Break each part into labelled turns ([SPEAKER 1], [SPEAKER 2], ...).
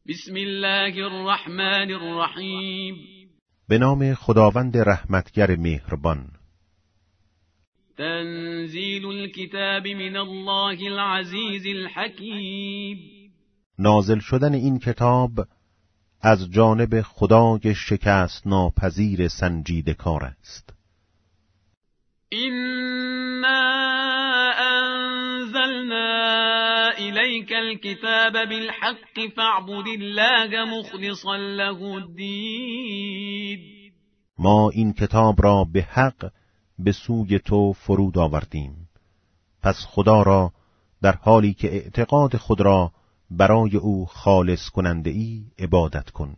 [SPEAKER 1] بسم الله الرحمن الرحیم.
[SPEAKER 2] به نام خداوند رحمتگر مهربان.
[SPEAKER 1] تنزیل الكتاب من الله العزیز الحکیم.
[SPEAKER 2] نازل شدن این کتاب از جانب خدای شکست ناپذیر سنجیده کار است.
[SPEAKER 1] إنا أنزلنا إليك الكتاب بالحق فاعبد الله مخلصا له الدين.
[SPEAKER 2] ما این کتاب را به حق به سوی تو فرود آوردیم، پس خدا را در حالی که اعتقاد خود را برای او خالص کننده ای عبادت کن.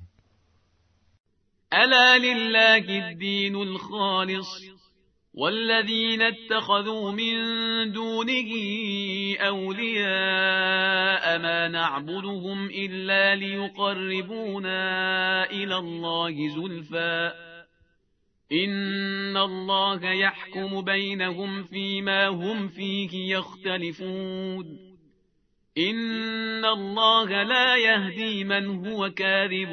[SPEAKER 1] الا لله الدين الخالص والذين اتخذوا من دونه أولياء ما نعبدهم إلا ليقربونا إلى الله زلفى إن الله يحكم بينهم فيما هم فيه يختلفون إن الله لا يهدي من هو كاذب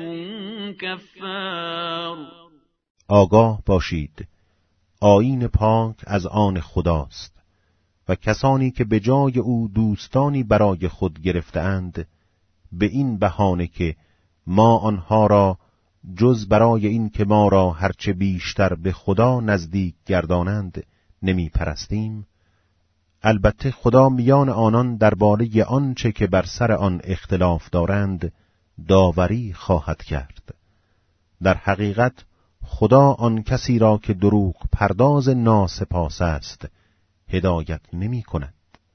[SPEAKER 1] كفار.
[SPEAKER 2] آگاه باشید آیین پاک از آن خداست و کسانی که به جای او دوستانی برای خود گرفته‌اند به این بهانه که ما آنها را جز برای این که ما را هرچه بیشتر به خدا نزدیک گردانند نمی پرستیم، البته خدا میان آنان درباره آنچه که بر سر آن اختلاف دارند داوری خواهد کرد. در حقیقت خدا آن کسی را که دروغ پرداز ناسپاس است هدایت نمی کند.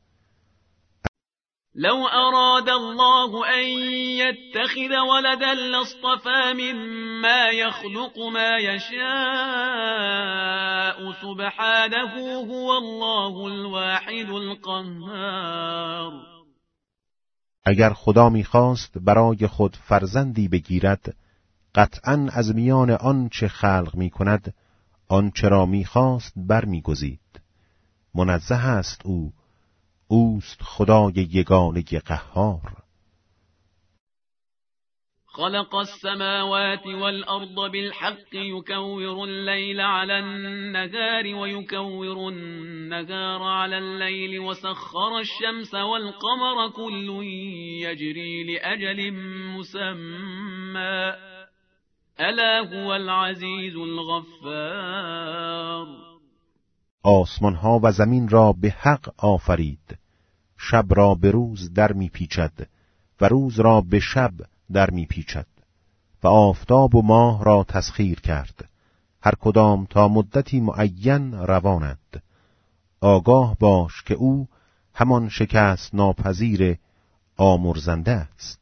[SPEAKER 1] لو اراد الله ان يتخذ ولدا لاصطفى مما يخلق ما يشاء سبحانه هو الله الواحد القهار.
[SPEAKER 2] اگر خدا می‌خواست برای خود فرزندی بگیرد، قطعاً از میان آنچه خلق می‌کند آنچه را می‌خواست برمی‌گزید. منزه است اوست خدای یگانه قهار.
[SPEAKER 1] خلق السماوات والأرض بالحق يكور الليل على النهار ويكور النهار على الليل وسخر الشمس والقمر كل يجري لأجل مسمى الا هو العزیز الغفار.
[SPEAKER 2] آسمان ها و زمین را به حق آفرید، شب را به روز در می پیچد و روز را به شب در می پیچد و آفتاب و ماه را تسخیر کرد، هر کدام تا مدتی معین روانند. آگاه باش که او همان شکست ناپذیر آمرزنده است.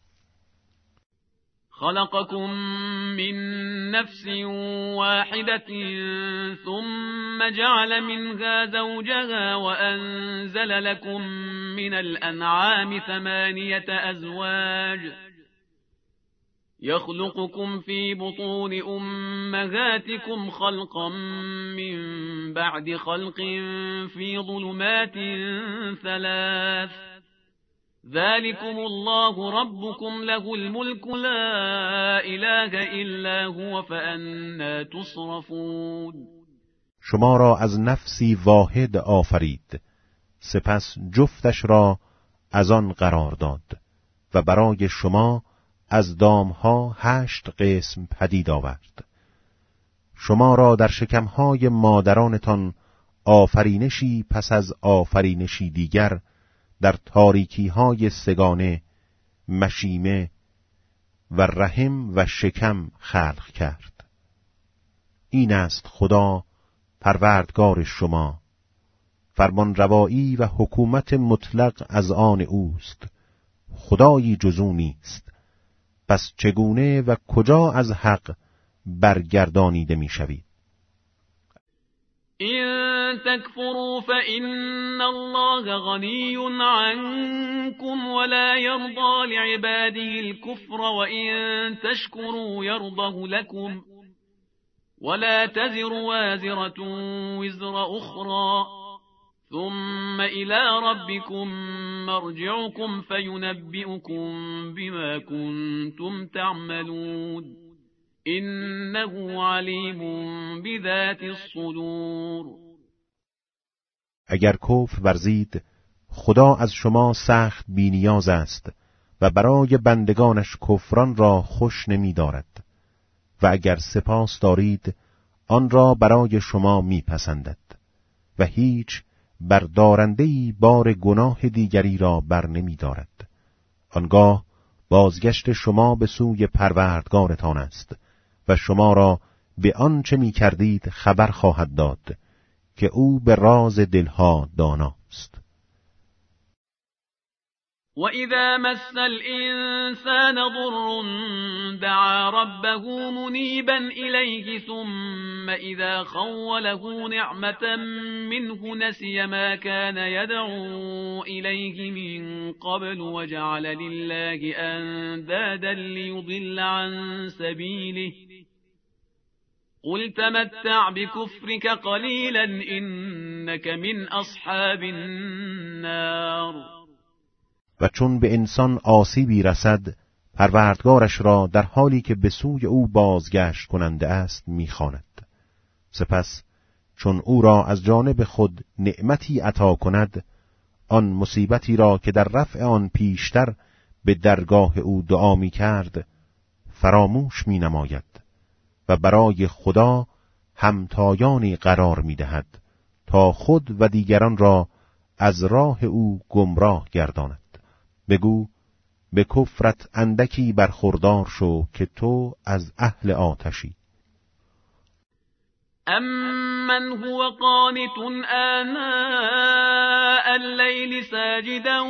[SPEAKER 1] خلقكم من نفس واحدة ثم جعل منها زوجها وأنزل لكم من الأنعام 8 أزواج يخلقكم في بطون أمهاتكم خلقا من بعد خلق في ظلمات 3 ذلكم الله ربكم له الملك لا اله الا هو فأنا تصرفون.
[SPEAKER 2] شما را از نفسی واحد آفرید، سپس جفتش را از آن قرار داد و برای شما از دامها 8 قسم پدید آورد. شما را در شکمهای مادرانتان آفرینشی پس از آفرینشی دیگر در تاریکی‌های سگانه، مشیمه و رحم و شکم خلق کرد. این است خدا پروردگار شما، فرمان روایی و حکومت مطلق از آن اوست، خدایی جز او نیست. پس چگونه و کجا از حق برگردانیده می شوید؟
[SPEAKER 1] إن تكفروا فإن الله غني عنكم ولا يرضى لعباده الكفر وإن تشكروا يرضه لكم ولا تزر وازرة وزر أخرى ثم إلى ربكم مرجعكم فينبئكم بما كنتم تعملون إنه علیم بذات الصدور.
[SPEAKER 2] اگر کفر ورزید، خدا از شما سخت بی‌نیاز است و برای بندگانش کفران را خوش نمی دارد و اگر سپاس دارید آن را برای شما می پسندد و هیچ بردارنده‌ای بار گناه دیگری را بر نمی دارد. آنگاه بازگشت شما به سوی پروردگارتان است و شما را به آنچه می کردید خبر خواهد داد که او به راز دلها داناست.
[SPEAKER 1] وَإِذَا مَسَّ الْإِنسَانَ ضُرٌّ دَعَا رَبَّهُ مُنِيبًا إِلَيْهِ ثُمَّ إِذَا خَوَّلَهُ نِعْمَةً مِّنْهُ نَسِيَ مَا كَانَ يَدْعُو إِلَيْهِ مِن قَبْلُ وَجَعَلَ لِلَّهِ أَندَادًا لِّيُضِلَّ عَن سَبِيلِهِ قُلْ تَمَتَّعْ بِكُفْرِكَ قَلِيلًا إِنَّكَ مِنْ أَصْحَابِ النَّارِ.
[SPEAKER 2] و چون به انسان آسیبی رسد، پروردگارش را در حالی که به سوی او بازگشت کننده است می‌خواند. سپس چون او را از جانب خود نعمتی عطا کند، آن مصیبتی را که در رفع آن پیشتر به درگاه او دعا می‌کرد فراموش می‌نماید و برای خدا همتایانی قرار می‌دهد تا خود و دیگران را از راه او گمراه گرداند. بگو به کفرت اندکی برخوردار شو که تو از اهل آتشی.
[SPEAKER 1] أَمَّنْ هُوَ قَانِتٌ آنَاءَ اللَّيْلِ سَاجِدًا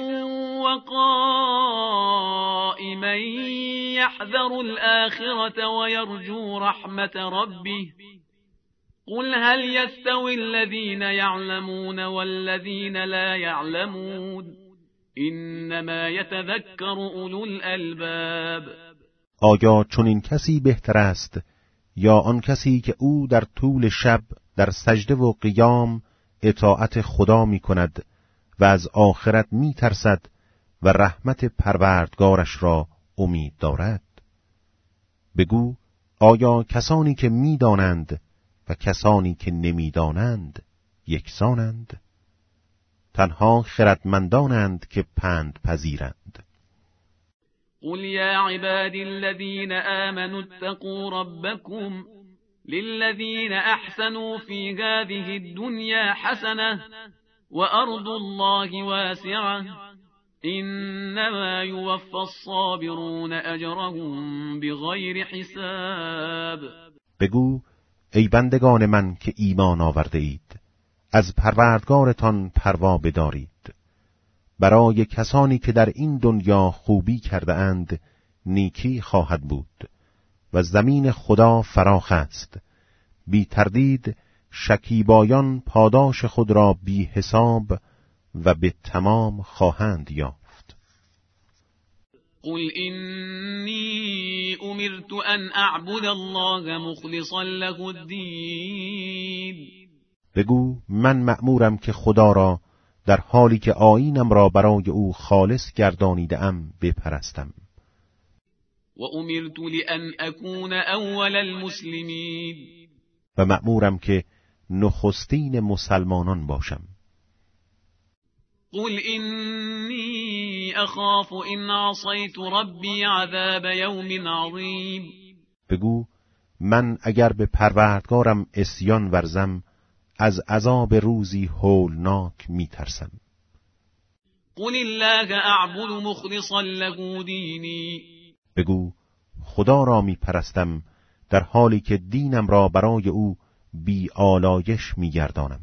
[SPEAKER 1] وَقَائِمًا يَحْذَرُ الْآخِرَةَ وَيَرْجُو رَحْمَةَ رَبِّهِ قُلْ هَلْ يَسْتَوِي الَّذِينَ يَعْلَمُونَ وَالَّذِينَ لَا يَعْلَمُونَ إِنَّمَا يَتَذَكَّرُ أُولُو الْأَلْبَابِ.
[SPEAKER 2] آیا چون این کسی بهتر است یا آن کسی که او در طول شب در سجده و قیام اطاعت خدا می کند و از آخرت می ترسد و رحمت پروردگارش را امید دارد؟ بگو آیا کسانی که می دانند و کسانی که نمی دانند یکسانند؟ تنها خردمندانند که پند پذیرند.
[SPEAKER 1] قل یا عبادی الذین آمنوا اتقوا ربکم للذین احسنوا فی هذه الدنیا حسنة وارض الله واسعة انما یوفی الصابرون اجرهم بغیر حساب.
[SPEAKER 2] بگو ای بندگان من که ایمان آورده اید، از پروردگارتان پروا بدارید. برای کسانی که در این دنیا خوبی کرده اند نیکی خواهد بود و زمین خدا فراخ است. بی تردید شکیبایان پاداش خود را بی حساب و به تمام خواهند یافت.
[SPEAKER 1] قل إني أمرت أن أعبد الله مخلصا له الدين.
[SPEAKER 2] بگو من مأمورم که خدا را در حالی که آیینم را برای او خالص گردانیده‌ام بپرستم.
[SPEAKER 1] و امرت لأن أكون أول المسلمین.
[SPEAKER 2] و مأمورم که نخستین مسلمانان باشم.
[SPEAKER 1] قل إني أخاف إن عصيت ربي عذاب يوم عظيم.
[SPEAKER 2] بگو من اگر به پروردگارم عصیان ورزم از عذاب روزی هولناک میترسم.
[SPEAKER 1] قل الله اعبد مخلصا له دینی.
[SPEAKER 2] بگو خدا را میپرستم در حالی که دینم را برای او بی آلایش میگردانم.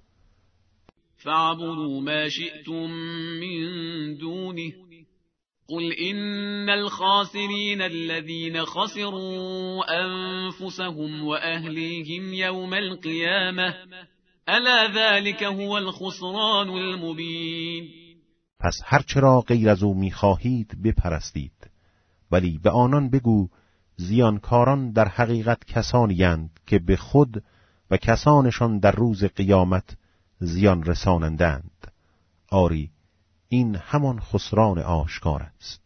[SPEAKER 1] فاعبدوا ما شئتم من دونه قل إن الخاسرين الذين خسروا أنفسهم وأهليهم يوم القيامة ألا ذلك هو الخسران المبين.
[SPEAKER 2] پس هرچرا غیر از او می‌خواهید بپرستید، ولی به آنان بگو زیانکاران در حقیقت کسانی اند که به خود و کسانشان در روز قیامت زیان رسانندند. آری این همان خسران آشکار است.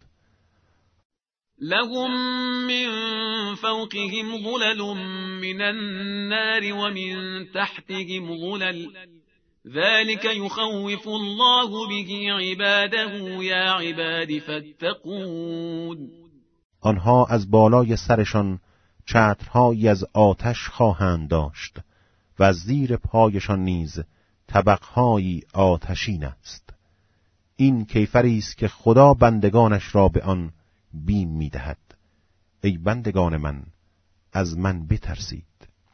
[SPEAKER 1] لهم من فوقهم ظلل من النار ومن تحتهم ظلل ذلك يخوف الله به عباده یا عباد فاتقون.
[SPEAKER 2] آنها از بالای سرشان چترهایی از آتش خواهند داشت و از زیر پایشان نیز طبقهایی آتشین است. این کیفری است که خدا بندگانش را به آن بیم می‌دهد. ای بندگان من، از من بترسید.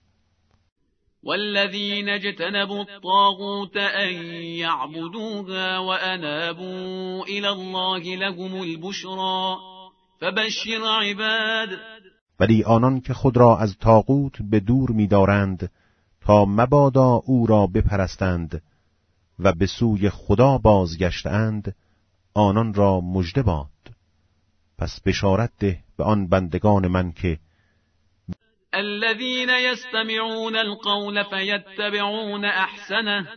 [SPEAKER 1] والذین اجتنبوا الطاغوت ان یعبدوها وانابوا الی الله لهم البشرى فبشر عباد.
[SPEAKER 2] ولی آنان که خود را از طاغوت به دور می‌دارند تا مبادا او را بپرستند و به سوی خدا بازگشتند، آنان را مژده باد. پس بشارت ده به آن بندگان من که
[SPEAKER 1] الذين يستمعون القول فيتبعون احسنه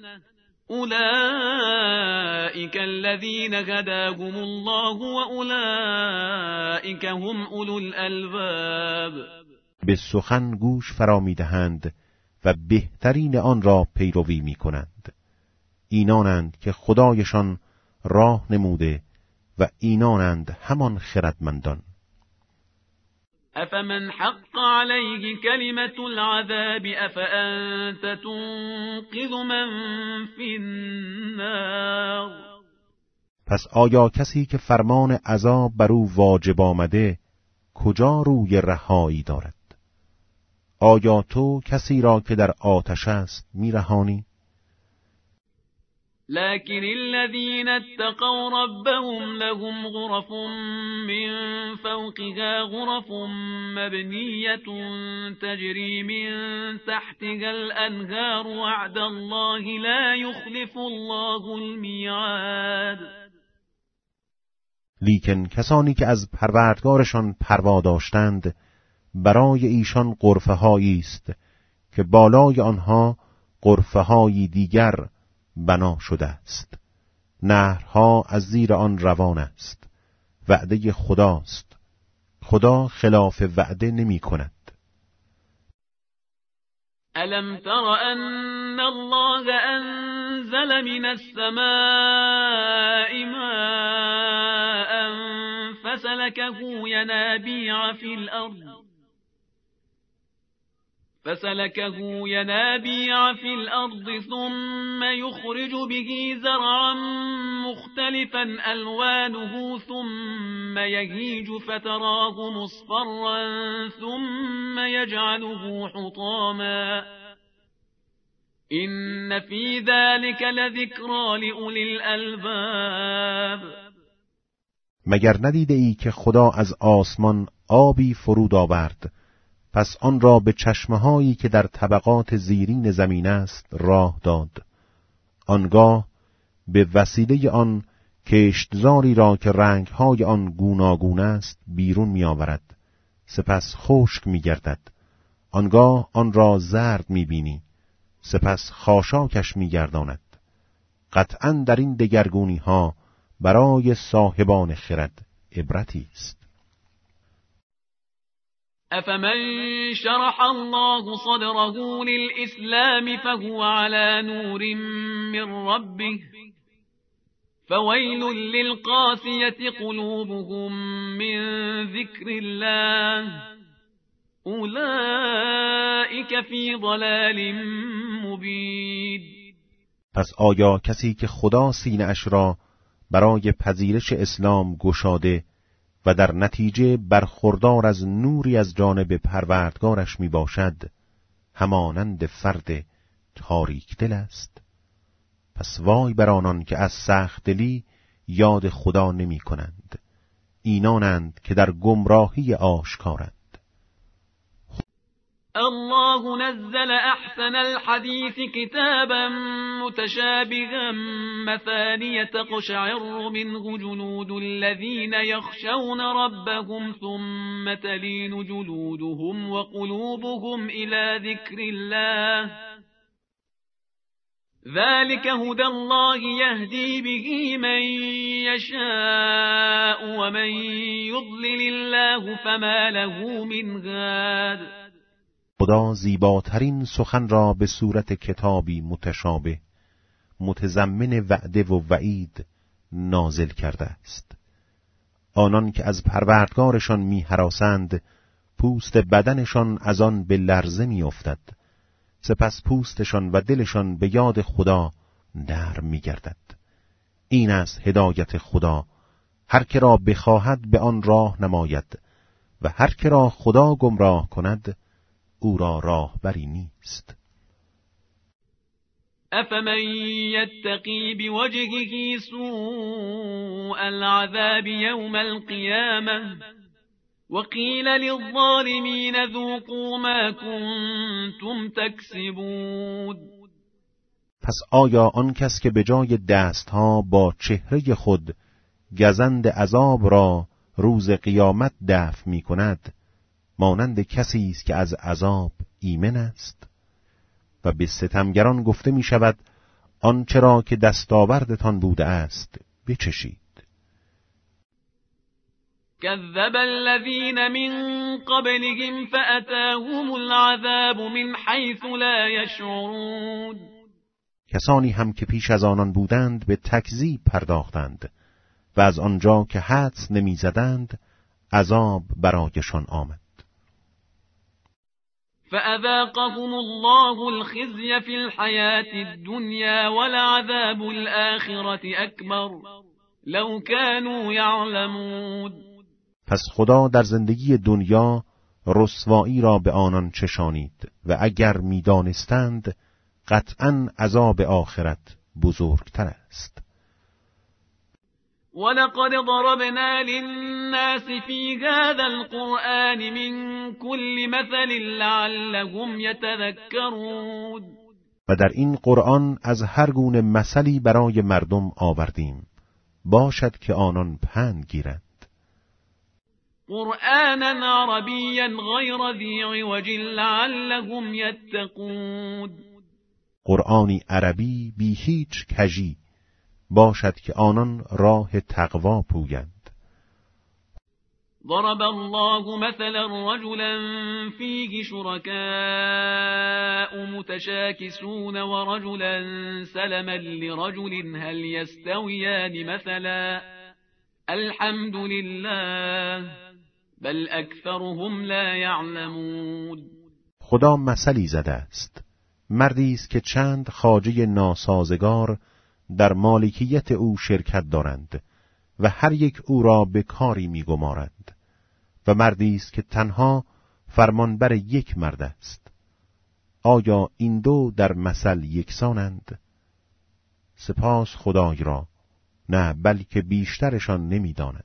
[SPEAKER 1] اولئك الذين هداهم الله واولئك هم اولو الالباب.
[SPEAKER 2] به سخن گوش فرا می‌دهند و بهترین آن را پیروی می‌کنند. اینانند که خدایشان راه نموده و اینانند همان خردمندان.
[SPEAKER 1] افمن حق علیه کلمة العذاب افانت تنقذ من فی النار.
[SPEAKER 2] پس آیا کسی که فرمان عذاب بر او واجب آمده کجا روی رهایی دارد؟ آیا تو کسی را که در آتش است میرهانی؟
[SPEAKER 1] لكن الذين اتقوا ربهم لهم غرف من فوقها غرف مبنية تجري من تحتها الأنهار وعد الله لا يخلف الله الميعاد.
[SPEAKER 2] لیکن کسانی که از پروردگارشان پروا داشتند برای ایشان غرفه هایی است که بالای آنها غرفه هایی دیگر بنا شده است. نهرها از زیر آن روان است. وعده خداست. خدا خلاف وعده نمی کند.
[SPEAKER 1] ألم تر أن الله أنزل من السماء ماء فسلكه ينابيع في الأرض ثم يخرج به زرعا مختلفا ألوانه ثم يهيج فتراه مصفرا ثم يجعله حطاما إن في ذلك لذكرى لأولي الألباب.
[SPEAKER 2] مگر ندیده ای که خدا از آسمان آبی فرود آورد، پس آن را به چشمه‌هایی که در طبقات زیرین زمین است راه داد. آنگاه به وسیله آن کشتزاری را که رنگ‌های آن گوناگون است بیرون می‌آورد، سپس خشک می‌گردد. آنگاه آن را زرد می‌بینی، سپس خاشاکش می‌گرداند. قطعاً در این دگرگونی‌ها برای صاحبان خرد عبرتی است.
[SPEAKER 1] أفمن شرح الله صدره للإسلام فهو على نور من ربه فويل للقاسية قلوبهم من ذكر الله أولئك في ضلال مبين.
[SPEAKER 2] پس آیا کسی که خدا سینه اش را برای پذیرش اسلام گشاده و در نتیجه برخوردار از نوری از جانب پروردگارش می باشد همانند فرد تاریک دل است؟ پس وای بر آنان که از سخت دلی یاد خدا نمی کنند. اینانند که در گمراهی آشکارند.
[SPEAKER 1] الله نزل احسن الحديث كتابا متشابها مثانية تقشعر منه جلود الذين يخشون ربهم ثم تلين جلودهم وقلوبهم إلى ذكر الله ذلك هدى الله يهدي به من يشاء ومن يضلل الله فما له من هاد.
[SPEAKER 2] خدا زیباترین سخن را به صورت کتابی متشابه متضمن وعده و وعید نازل کرده است. آنان که از پروردگارشان می‌هراسند پوست بدنشان از آن به لرزه می‌افتد، سپس پوستشان و دلشان به یاد خدا نرم می‌گردد. این است هدایت خدا، هر که را بخواهد به آن راه نماید و هر که را خدا گمراه کند او را راهبری نیست.
[SPEAKER 1] افمن یتقی بوجهه سوء العذاب یوم القیامه وقیل للظالمین ذوقوا ما کنتم تکسبون.
[SPEAKER 2] پس آیا آن کس که به جای دستها با چهره خود گزند عذاب را روز قیامت دفع می کند مانند کسی است که از عذاب ایمن است؟ و به ستمگران گفته می شود آنچه را که دستاوردتان بوده است بچشید.
[SPEAKER 1] كذب الذين من قبلهم فأتاهم العذاب من حيث لا يشعرون.
[SPEAKER 2] کسانی هم که پیش از آنان بودند به تکذیب پرداختند و از آنجا که حدس نمی‌زدند عذاب برایشان آمد.
[SPEAKER 1] فأذاقهم الله الخزي في الحياة الدنيا ولعذاب الآخرة أكبر لو كانوا يعلمون.
[SPEAKER 2] پس خدا در زندگی دنیا رسوایی را به آنان چشانید و اگر می‌دانستند قطعاً عذاب آخرت بزرگتر است.
[SPEAKER 1] ولقد ضربنا للناس في هذا القرآن من كل مثل لعلهم يتذكرون.
[SPEAKER 2] و در این قرآن از هر گونه مثلی برای مردم آوردیم باشد که آنان پند گیرند.
[SPEAKER 1] قرآنا عربيا غير ذي عوج لعلهم يتقون.
[SPEAKER 2] قرآنی عربی بی هیچ کژی باشد که آنان راه تقوا پویند.
[SPEAKER 1] ضرب الله مثلا رجلا فيه شركاء متشاكسون ورجلا سلما لرجل هل يستويان مثلا الحمد لله بل اکثرهم لا یعلمون.
[SPEAKER 2] خدا مثلی زده است. مردی است که چند خواجه ناسازگار در مالکیت او شرکت دارند و هر یک او را به کاری می‌گمارند و مردی است که تنها فرمانبر یک مرد است. آیا این دو در مثل یکسانند؟ سپاس خدای را، نه بلکه بیشترشان نمی‌دانند.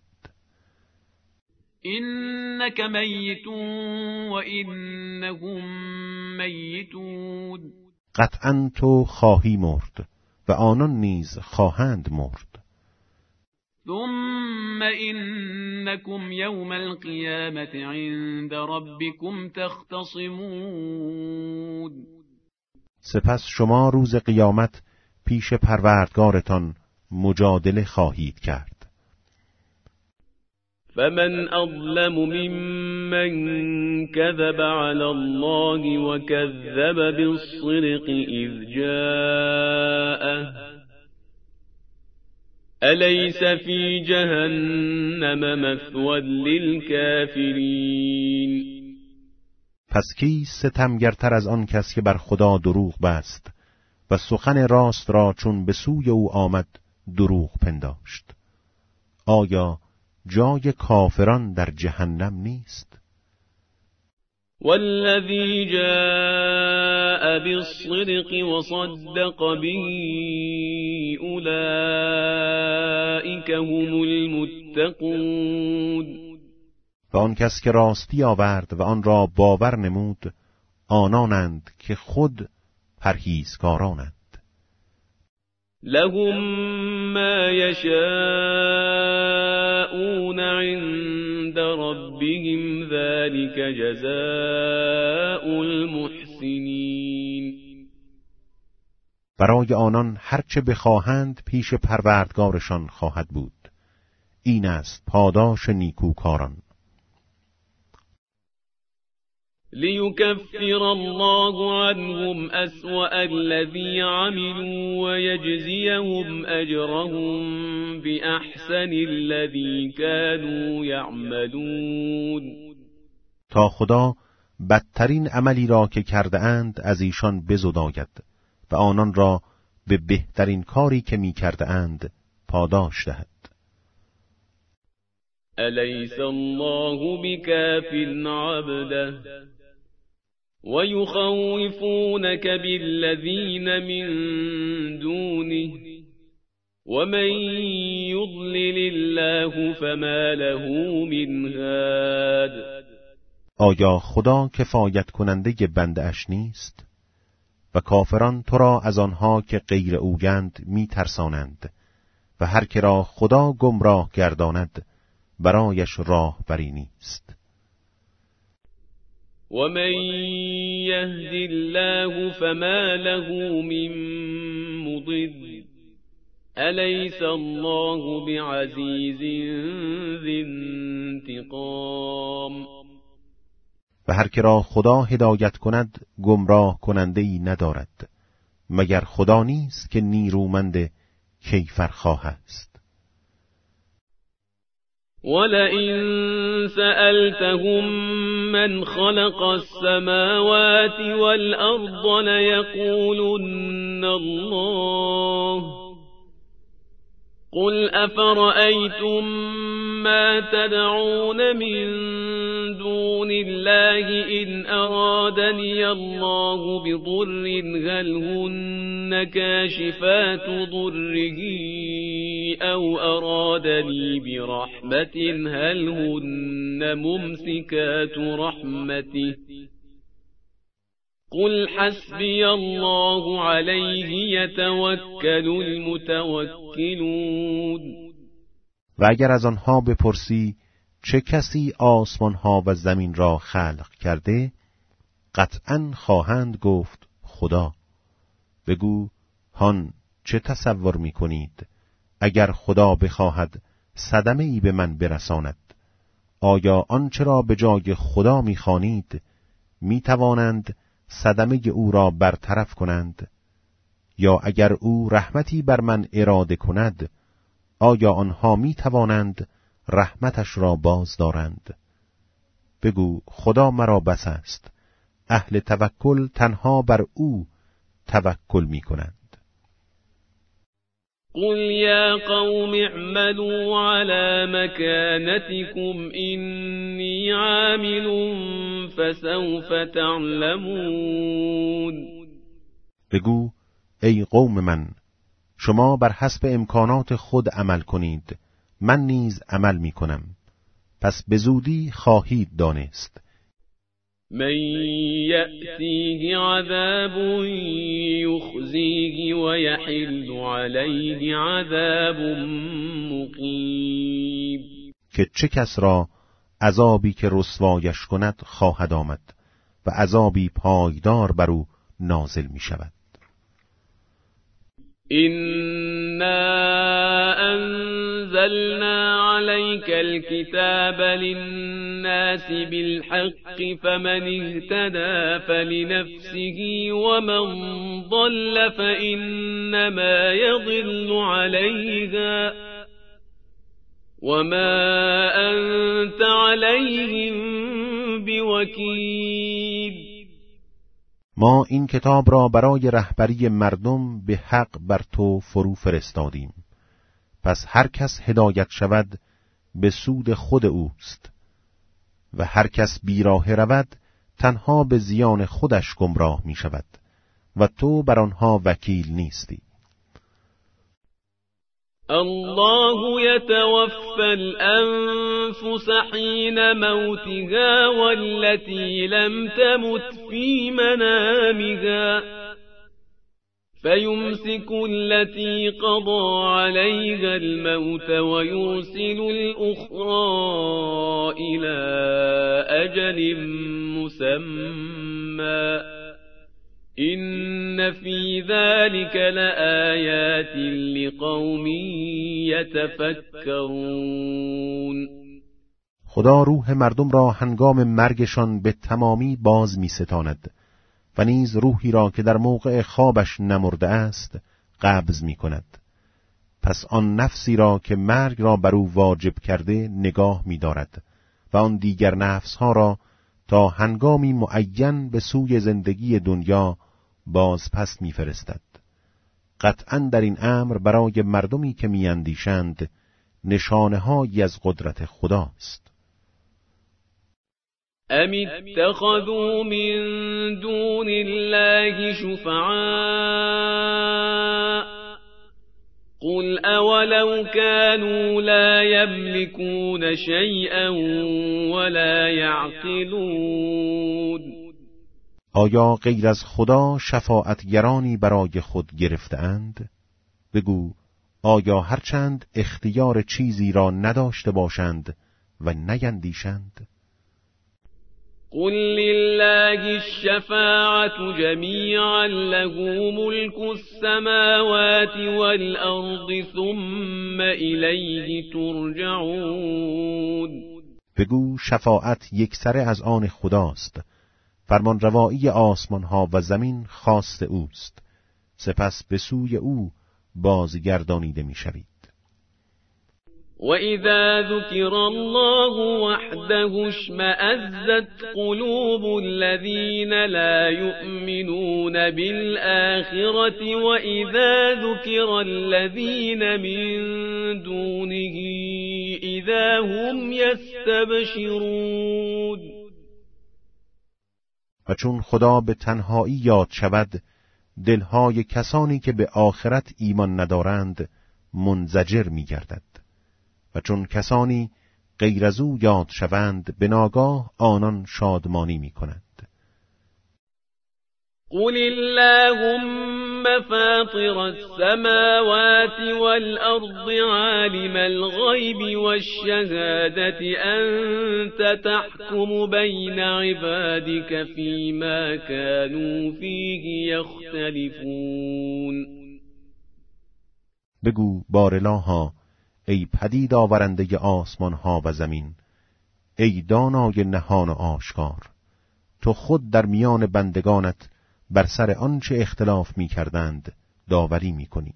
[SPEAKER 1] إنك ميت وإنهم ميتون.
[SPEAKER 2] قطعاً تو خواهی مرد و آنان نیز خواهند مرد.
[SPEAKER 1] ثم إنكم يوم القيامة عند ربكم تختصمون.
[SPEAKER 2] سپس شما روز قیامت پیش پروردگارتان مجادله خواهید کرد.
[SPEAKER 1] فمن أظلم ممن كذب على الله وكذب بالصدق إذ جاءه أليس في جهنم مثوى للكافرين.
[SPEAKER 2] پس کی ستمگرتر از آن کس که بر خدا دروغ بست و سخن راست را چون به سوی او آمد دروغ پنداشت؟ آیا جای کافران در جهنم نیست؟
[SPEAKER 1] والذی جاء بالصدق وصدق به اولئک هم المتقون.
[SPEAKER 2] و آن کس که راستی آورد و آن را باور نمود آنانند که خود پرهیزکارانند.
[SPEAKER 1] لهم ما يشاءون عند ربهم ذلك جزاء المحسنين.
[SPEAKER 2] برای آنان هرچه بخواهند پیش پروردگارشان خواهد بود. این است پاداش نیکوکاران.
[SPEAKER 1] ليكفر الله عنهم أسوأ الذي عملوا ويجزيهم أجرهم بأحسن الذي كانوا يعملون.
[SPEAKER 2] تا خدا بدترین عملی را که کرده اند از ایشان بزداید و آنان را به بهترین کاری که می کرده اند پاداش دهد.
[SPEAKER 1] أليس الله بكاف عبده ويخوفونك بالذين من دونه ومن يضلل الله فما له من هاد.
[SPEAKER 2] آیا خدا کفایت کننده بنده اش نیست؟ و کافران تو را از آنها که غیر اویند می ترسانند و هر که را خدا گمراه گرداند برایش راه بری نیست.
[SPEAKER 1] ومن يهد الله فما له من مضل أليس الله بعزيز ذي انتقام.
[SPEAKER 2] و هر که را خدا هدایت کند گمراه کننده ای ندارد مگر خدا نیست که نیرومند کیفرخواه است.
[SPEAKER 1] ولئن سألتهم من خلق السماوات والأرض ليقولن الله قل أفرأيتم ما تدعون من دون الله إن أرادني الله بضر هل هن كاشفات ضره أو أرادني برحمة هل هن ممسكات رحمته قل حسبي الله عليه يتوكل المتوكلون.
[SPEAKER 2] و اگر از آنها بپرسی چه کسی آسمانها و زمین را خلق کرده، قطعاً خواهند گفت خدا. بگو هان چه تصور می کنید؟ اگر خدا بخواهد صدمه ای به من برساند، آیا آنچه را به جای خدا می خوانید می توانند صدمه او را برطرف کنند؟ یا اگر او رحمتی بر من اراده کند، آیا آنها می توانند رحمتش را باز دارند؟ بگو خدا مرا بس است، اهل توکل تنها بر او توکل می کنند.
[SPEAKER 1] قل یا قوم اعملوا على مكانتكم إني عامل فسوف تعلمون.
[SPEAKER 2] بگو ای قوم من، شما بر حسب امکانات خود عمل کنید، من نیز عمل می کنم، پس به زودی خواهید دانست.
[SPEAKER 1] من يأتيه عذاب يخزيه ويحل عليه عذاب مقيم.
[SPEAKER 2] که چه کس را عذابی که رسوایش کند خواهد آمد و عذابی پایدار بر او نازل می شود.
[SPEAKER 1] إنا أنزلنا عليك الكتاب للناس بالحق فمن اهتدى فلنفسه ومن ضل فإنما يضل عليها وما أنت عليهم بوكيل.
[SPEAKER 2] ما این کتاب را برای رهبری مردم به حق بر تو فرو فرستادیم، پس هر کس هدایت شود به سود خود اوست و هر کس بیراه رود تنها به زیان خودش گمراه می شود و تو بر آنها وکیل نیستی.
[SPEAKER 1] الله يتوفى الأنفس حين موتها والتي لم تمت في منامها فيمسك التي قضى عليها الموت ويرسل الأخرى إلى أجل مسمى إن في ذلك لآيات لقوم يتفکرون.
[SPEAKER 2] خدا روح مردم را هنگام مرگشان به تمامی باز می ستاند و نیز روحی را که در موقع خوابش نمرده است قبض می کند. پس آن نفسی را که مرگ را بر او واجب کرده نگاه می دارد و آن دیگر نفسها را تا هنگامی معین به سوی زندگی دنیا باز پس می فرستد. قطعاً در این امر برای مردمی که می اندیشند نشانه‌هایی از قدرت خداست.
[SPEAKER 1] ام اتخذوا من دون الله شفعاء قل اولو كانوا لا يملكون شيئا ولا يعقلون.
[SPEAKER 2] آیا غیر از خدا شفاعتگرانی برای خود گرفته‌اند؟ بگو آیا هرچند اختیار چیزی را نداشته باشند و نیندیشند؟
[SPEAKER 1] قل لله الشفاعة جميعا له ملك السماوات والأرض ثم إليه ترجعون.
[SPEAKER 2] بگو شفاعت یکسره از آن خداست، فرمان روایی آسمان ها و زمین خواست اوست، سپس به سوی او بازگردانیده می شوید.
[SPEAKER 1] وَإِذَا ذُكِرَ اللَّهُ وَحْدَهُ اشْمَأَزَّتْ قُلُوبُ الَّذِينَ لَا يُؤْمِنُونَ بِالْآخِرَةِ وَإِذَا ذُكِرَ الَّذِينَ مِن دُونِهِ إِذَا هُمْ يَسْتَبْشِرُونَ.
[SPEAKER 2] و چون خدا به تنهایی یاد شود، دلهای کسانی که به آخرت ایمان ندارند منزجر می گردد. و چون کسانی غیر از او یاد شوند، به ناگاه آنان شادمانی می کند.
[SPEAKER 1] قل اللهم فاطر السماوات والأرض عالم الغيب والشهادة أنت تحكم بين عبادك فيما كانوا فيه يختلفون.
[SPEAKER 2] بگو بارالها، ای پدید آورنده آسمان ها و زمین، ای دانای نهان و آشکار، تو خود در میان بندگانت بر سر آنچه اختلاف می کردند داوری می کنی.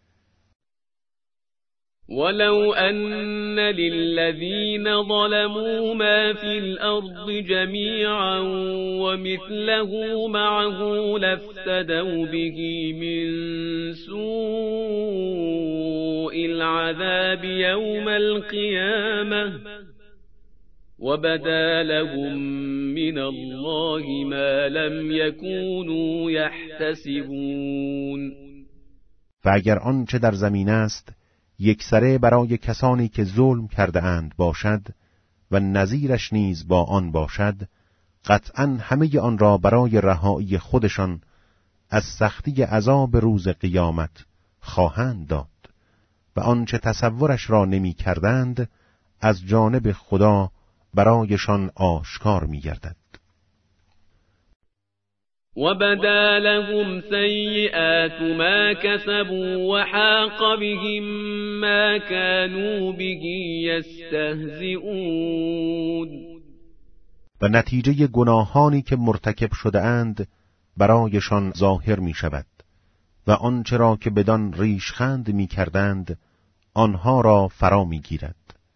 [SPEAKER 1] ولو أن للذين ظلموا ما في الأرض جميعا ومثله معه لافتدوا به من سوء العذاب يوم القيامة وبدا لهم من الله ما لم يكونوا يحتسبون.
[SPEAKER 2] و اگر آنچه در زمین است یکسره برای کسانی که ظلم کرده اند باشد و نظیرش نیز با آن باشد، قطعاً همه آن را برای رهایی خودشان از سختی عذاب روز قیامت خواهند داد و آنچه تصورش را نمی کردند از جانب خدا برایشان آشکار می گردد.
[SPEAKER 1] وَبَدَا لَهُمْ سَيِّئَاتُ مَا كَسَبُوا وَحَاقَ بِهِم مَّا كَانُوا بِهِ يَسْتَهْزِئُونَ.
[SPEAKER 2] و نتیجه گناهانی که مرتکب شده اند برایشان ظاهر می شود و آنچه را که بدان ریشخند می کردند آنها را فرا می گیرد.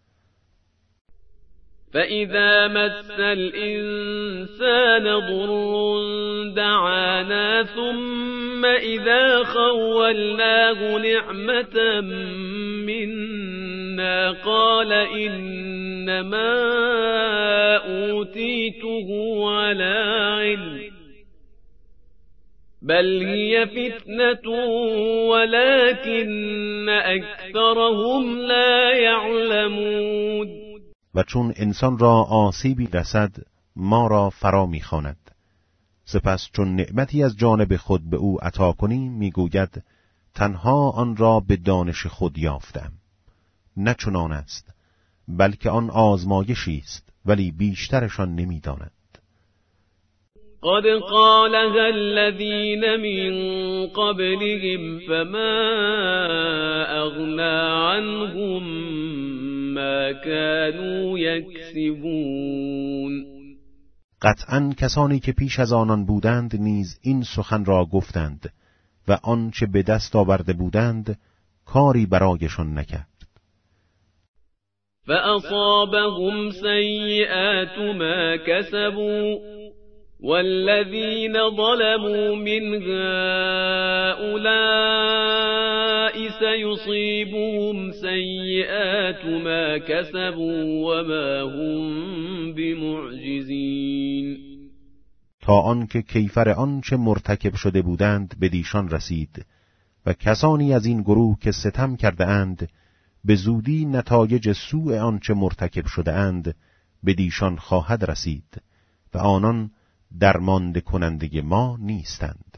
[SPEAKER 1] فَإِذَا مَسَّ الْإِنسَانَ ضُرٌّ دَعَانَا ثُمَّ إِذَا خَوَّلْنَاهُ نِعْمَةً مِنَّا قَالَ إِنَّمَا أُوتِيتُهُ عَلَى عِلْمٍ بَلْ هِيَ فِتْنَةٌ وَلَكِنَّ أَكْثَرَهُمْ لَا يَعْلَمُونَ.
[SPEAKER 2] و چون انسان را آسیبی رسد ما را فرا می‌خواند، سپس چون نعمتی از جانب خود به او عطا کنیم میگوید تنها آن را به دانش خود یافتم. نه چنان است، بلکه آن آزمایشی است ولی بیشترشان نمی‌دانند.
[SPEAKER 1] قد قالها الذين من قبلهم فما أغنى عنهم ما كانوا یکسبون.
[SPEAKER 2] قطعاً کسانی که پیش از آنان بودند نیز این سخن را گفتند و آنچه به دست آورده بودند کاری برایشان نکرد.
[SPEAKER 1] فأصابهم سیئات ما کسبوا والذین ظلموا من هؤلاء سيصيبهم سیئات ما کسبوا وما هم بمعجزین.
[SPEAKER 2] تا آنکه کیفر آنچه مرتکب شده بودند بدیشان رسید و کسانی از این گروه که ستم کرده اند به زودی نتایج سوء آنچه مرتکب شده اند بدیشان خواهد رسید و آنان درمانده کننده ما نیستند.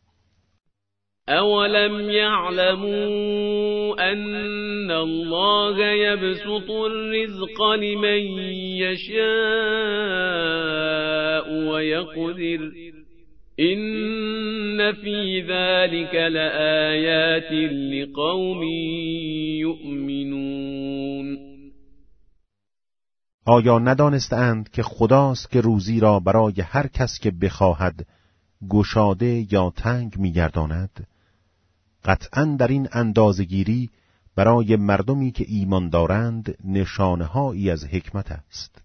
[SPEAKER 1] اولم یعلموا ان الله یبسط الرزق لمن یشاء و یقدر ان فی ذلک لآیات لقوم یؤمنون.
[SPEAKER 2] آیا ندانستند که خداست که روزی را برای هر کس که بخواهد گشاده یا تنگ می‌گرداند؟ قطعاً در این اندازه‌گیری برای مردمی که ایمان دارند نشانه‌هایی از حکمت است.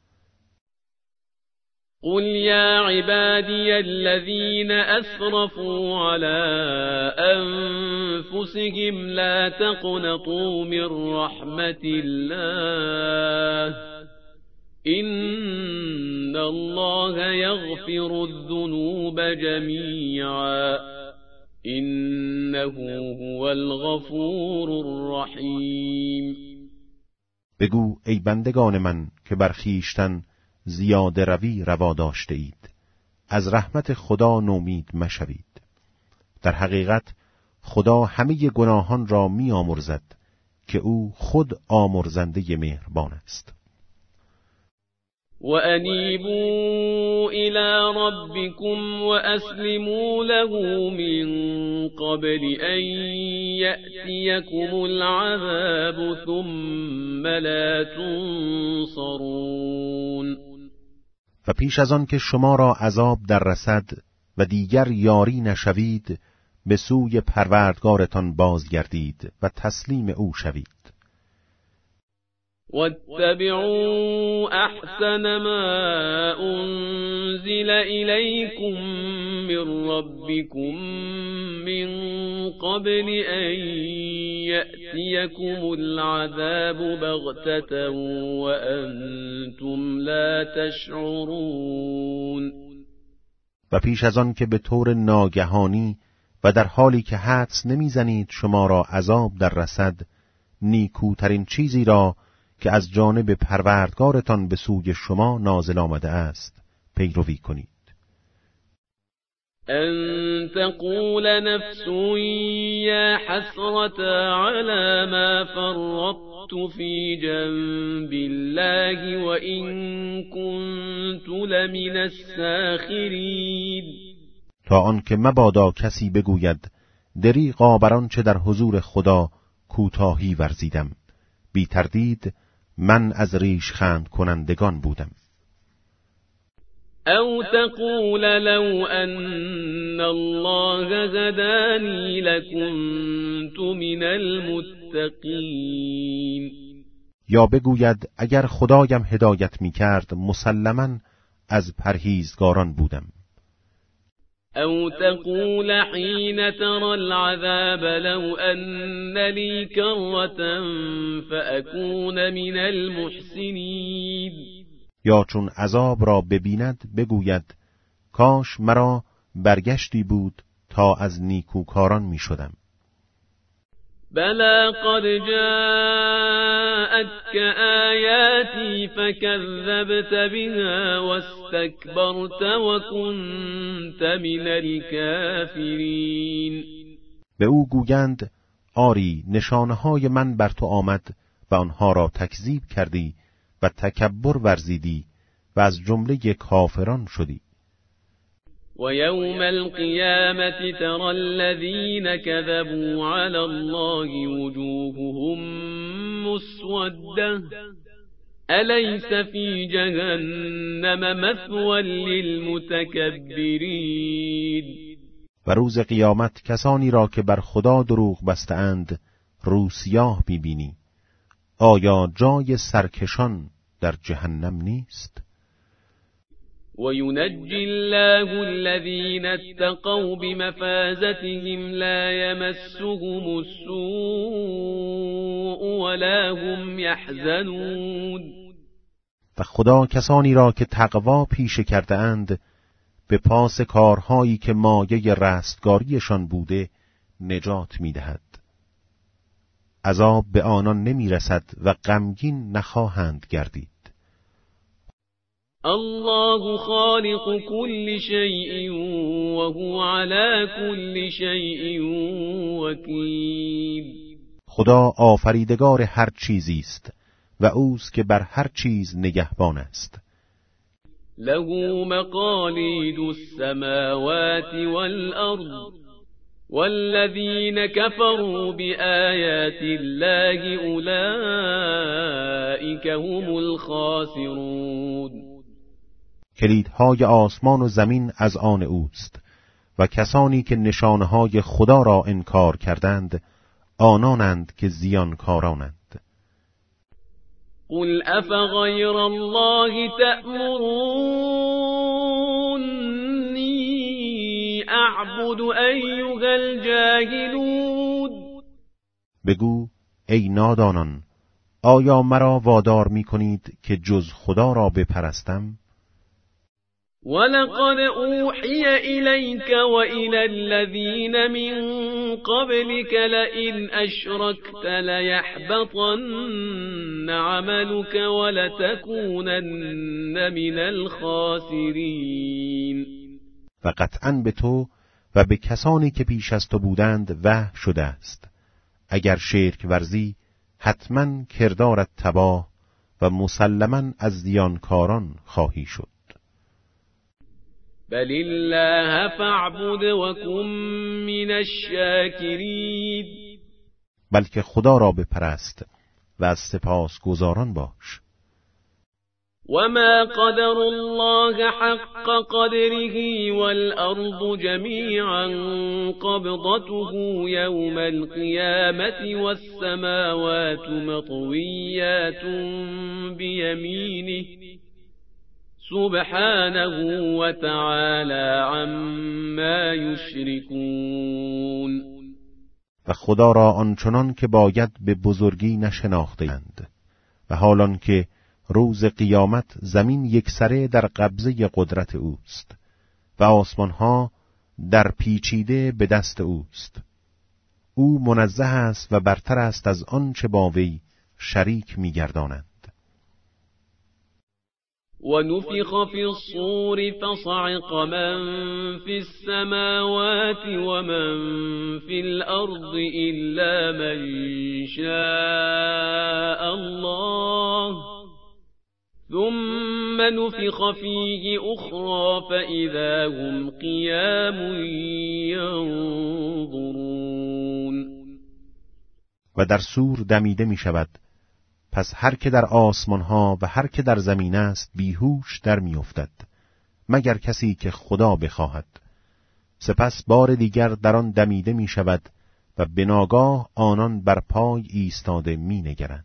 [SPEAKER 1] قل یا عبادی الذین اسرفوا علی انفسهم لا تقنطوا من رحمت الله ان الله یغفر الذنوب جمیعا انه هو الغفور الرحیم.
[SPEAKER 2] بگو ای بندگان من که بر خویشتن زیاده روی روا داشته اید، از رحمت خدا نومید مشوید. در حقیقت خدا همه گناهان را می آمرزد که او خود آمرزنده مهربان است.
[SPEAKER 1] وَأَنِيبُوا إِلَى رَبِّكُمْ وَأَسْلِمُوا لَهُ مِنْ قَبْلِ أَنْ يَأْتِيَكُمُ الْعَذَابُ ثُمَّ لَا تُنْصَرُونَ.
[SPEAKER 2] و پیش از آن که شما را عذاب در رسد و دیگر یاری نشوید، به سوی پروردگارتان بازگردید و تسلیم او شوید.
[SPEAKER 1] وَاتَّبِعُوا أَحْسَنَ مَا أُنزِلَ إِلَيْكُمْ مِنْ رَبِّكُمْ مِنْ قَبْلِ أَنْ يَأْتِيَكُمُ الْعَذَابُ بَغْتَةً وَأَنْتُمْ لَا تَشْعُرُونَ.
[SPEAKER 2] و پیش از آن که به طور ناگهانی و در حالی که حدس نمیزنید شما را عذاب در رسد، نیکوترین چیزی را که از جانب پروردگارتان به سوی شما نازل آمده است پیروی کنید.
[SPEAKER 1] ان تقول نفس یا حسرة على ما فرطت في جنب الله وان كنت لمن الساخرین.
[SPEAKER 2] تا آنکه مبادا کسی بگوید دریغا بر آنچه در حضور خدا کوتاهی ورزیدم، بی تردید من از ریشخند کنندگان بودم.
[SPEAKER 1] او تقول لو ان الله هدانی لکنت من المتقین.
[SPEAKER 2] یا بگوید اگر خدایم هدایت می کرد مسلماً از پرهیزگاران بودم.
[SPEAKER 1] او تقول حين ترى العذاب لو ان لي كرة فأكون من المحسنين.
[SPEAKER 2] یا چون عذاب را ببیند بگوید کاش مرا برگشتی بود تا از نیکوکاران می شدم.
[SPEAKER 1] بلى قد جاءتك آياتي فكذبت بها واستكبرت وكنت من الكافرين.
[SPEAKER 2] به او گویند آری نشانه‌های من بر تو آمد و آنها را تکذیب کردی و تکبر ورزیدی و از جمله کافران شدی.
[SPEAKER 1] ويوم القيامة ترى الذين كذبوا على الله وجوههم مسودة أليس في جهنم مثوى للمتكبرین.
[SPEAKER 2] و روز قیامت کسانی را که بر خدا دروغ بسته‌اند روسیاه می‌بینی. آیا جای سرکشان در جهنم نیست؟
[SPEAKER 1] وَيُنَجِّي اللَّهُ الَّذِينَ اتَّقَوْا بِمَفَازَتِهِمْ لَا يَمَسُّهُمُ السُّوءُ وَلَا هُمْ يَحْزَنُونَ.
[SPEAKER 2] و خدا کسانی را که تقوا پیشه کرده اند به پاس کارهایی که مایه رستگاریشان بوده نجات می‌دهد. عذاب به آنان نمی‌رسد و غمگین نخواهند گردید.
[SPEAKER 1] الله خالق كل شيء وهو على كل شيء وكيل.
[SPEAKER 2] خدا آفریدگار هر چیزی است و اوست که بر هر چیز نگهبان است.
[SPEAKER 1] له مقاليد السماوات والأرض والذين كفروا بآيات الله أولئك هم الخاسرون.
[SPEAKER 2] کلیدهای آسمان و زمین از آن اوست و کسانی که نشانهای خدا را انکار کردند آنانند که زیانکارانند.
[SPEAKER 1] قل افغیر الله تأمرونی اعبد ایها الجاهلون.
[SPEAKER 2] بگو ای نادانان، آیا مرا وادار می کنید که جز خدا را بپرستم؟
[SPEAKER 1] ولقد اوحی الیک وإلی الذین من قبلك لئن اشرکت لیحبطن عملك ولتکونن من الخاسرین.
[SPEAKER 2] و قطعاً به تو و به کسانی که پیش از تو بودند وحی شده است اگر شرک ورزی حتما کردارت تباه و مسلماً از زیانکاران خواهی شد.
[SPEAKER 1] بل الله فاعبد وكن من الشاکرین.
[SPEAKER 2] بلکه خدا را بپرست و از سپاسگزاران باش.
[SPEAKER 1] وما قدر الله حق قدره والأرض جميعا قبضته يوم القيامة والسماوات مطويات بيمينه سبحانه وتعالى عما يشركون.
[SPEAKER 2] و خدا را آنچنان که باید به بزرگی نشناخته‌اند و حالان که روز قیامت زمین یکسره در قبضه قدرت اوست و آسمانها در پیچیده به دست اوست. او منزه است و برتر است از آنچه با وی شریک می‌گردانند.
[SPEAKER 1] ونفخ في الصور فصعق من في السماوات ومن في الأرض إلا من شاء الله ثم نفخ فيه أخرى فإذا هم قيام ينظرون.
[SPEAKER 2] و در سور دمیده می شود، پس هر که در آسمان ها و هر که در زمین است بیهوش در می افتد مگر کسی که خدا بخواهد. سپس بار دیگر در آن دمیده می شود و به ناگاه آنان بر پای ایستاده می نگرند.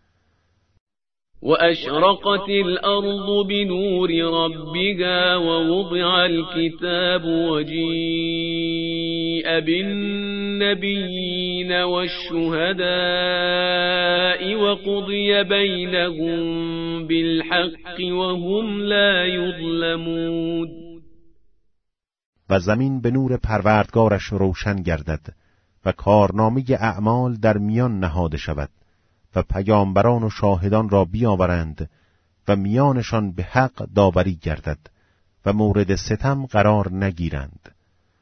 [SPEAKER 1] وأشرقت الأرض بنور ربها ووضع الكتاب وجيء بالنبيين والشهداء وقضي بينهم بالحق وهم لا يظلمون.
[SPEAKER 2] و زمین به نور پروردگارش روشن گردد و کارنامه اعمال در میان نهاده شود و پیامبران و شاهدان را بیاورند و میانشان به حق داوری گردد و مورد ستم قرار نگیرند.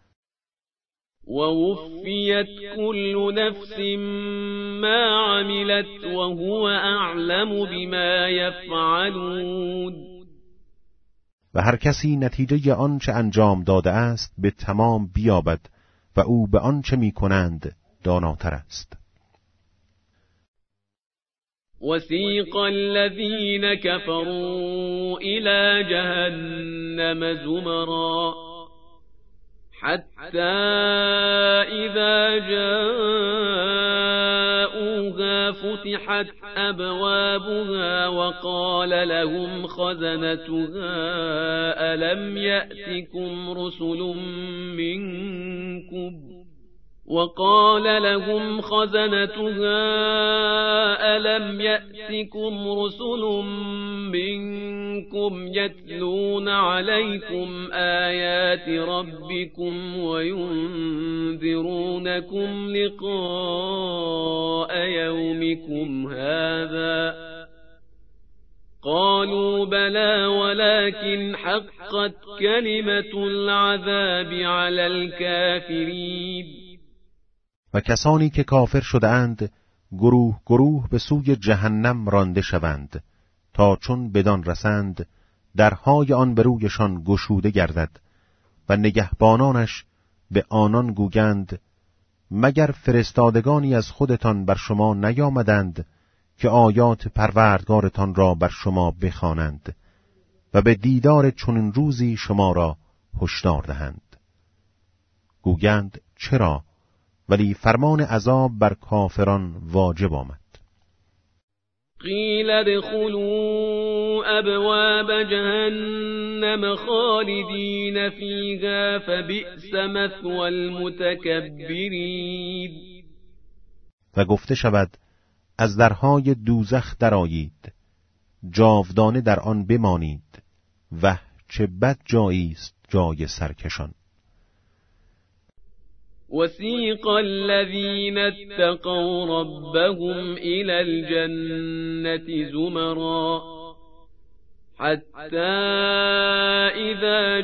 [SPEAKER 1] ووفیت كل نفس ما عملت وهو اعلم بما یفعلون.
[SPEAKER 2] و هر کسی نتیجه آنچه انجام داده است به تمام بیابد و او به آنچه می‌کنند داناتر است.
[SPEAKER 1] وسیق الذین كفروا إلى جهنم زمرا حتى إذا جاءوها فتحت أبوابها وقال لهم خزنتها ألم يأتكم رسل منكم يتلون عليكم آيات ربكم وينذرونكم لقاء يومكم هذا قالوا بلى ولكن حقت كلمة العذاب على الكافرين.
[SPEAKER 2] و کسانی که کافر شده‌اند گروه گروه به سوی جهنم رانده شوند تا چون بدان رسند درهای آن بر رویشان گشوده گردد و نگهبانانش به آنان گویند مگر فرستادگانی از خودتان بر شما نیامدند که آیات پروردگارتان را بر شما بخوانند و به دیدار چنین روزی شما را هشدار دهند. گویند چرا؟ ولی فرمان عذاب بر کافران واجب آمد.
[SPEAKER 1] قیل ادخلوا ابواب جهنم خالدین فیها فبئس مثوى المتکبرین.
[SPEAKER 2] و گفته شود از درهای دوزخ درآیید، جاودانه در آن بمانید، و چه بد جایی است جای سرکشان.
[SPEAKER 1] وسیق الذین اتقوا ربهم إلى الجنة زمرا حتى إذا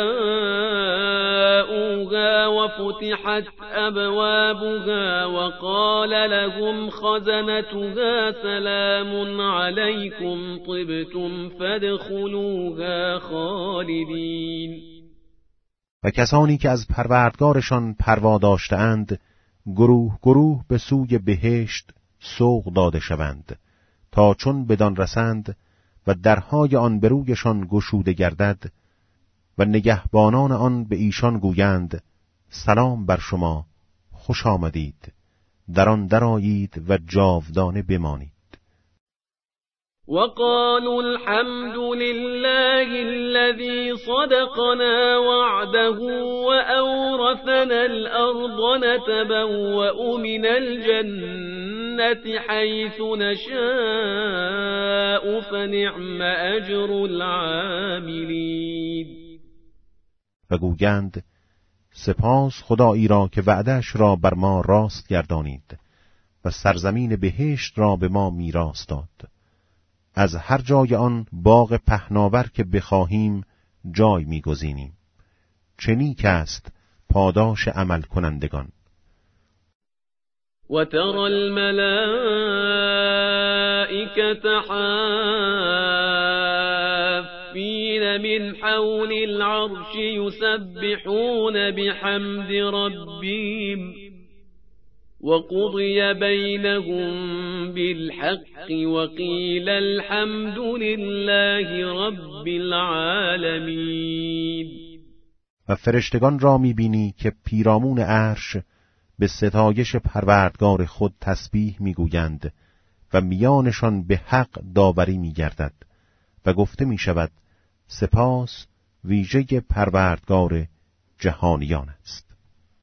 [SPEAKER 1] جاءوها وفتحت أبوابها وقال لهم خزنتها سلام عليكم طبتم فادخلوها خالدین.
[SPEAKER 2] و کسانی که از پروردگارشان پروا داشته‌اند گروه گروه به سوی بهشت سوق داده شوند تا چون بدان رسند و درهای آن بر رویشان گشوده گردد و نگهبانان آن به ایشان گویند سلام بر شما، خوش آمدید، در آن درآیید و جاودانه بمانید.
[SPEAKER 1] وقالوا الحمد لله الذي صدقنا وعده وأورثنا الأرض نتبوأ من الجنة حيث نشاء فنعم أجر العاملين.
[SPEAKER 2] و گویند سپاس خدایی را که وعده‌اش را بر ما راست گردانید و سرزمین بهشت را به ما میراث داد. از هر جای آن باغ پهناور که بخواهیم جای می‌گزینیم. چه نیک است پاداش عمل کنندگان.
[SPEAKER 1] و ترى الملائكة حافين من حول العرش يسبحون بحمد ربهم وقضي بينهم بالحق وقيل الحمد لله رب العالمين.
[SPEAKER 2] و فرشتگان را می‌بینی که پیرامون عرش به ستایش پروردگار خود تسبیح می‌گویند و میانشان به حق داوری می‌گردد و گفته می‌شود سپاس ویژه پروردگار جهانیان است.